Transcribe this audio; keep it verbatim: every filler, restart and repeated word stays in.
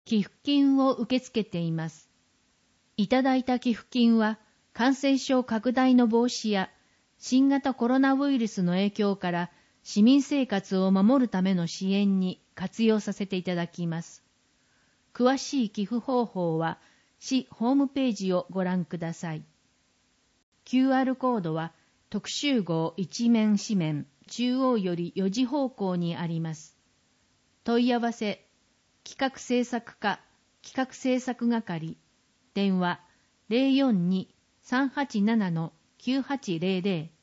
寄付金を受け付けています。いただいた寄付金は、感染症拡大の防止や新型コロナウイルスの影響から市民生活を守るための支援に活用させていただきます。詳しい寄付方法は、市ホームページをご覧ください。キューアール コードは特集号一面紙面中央よりよじ方向にあります。問い合わせ、企画制作課企画制作係、電話 ゼロよんに さんはちなな きゅうはちゼロゼロ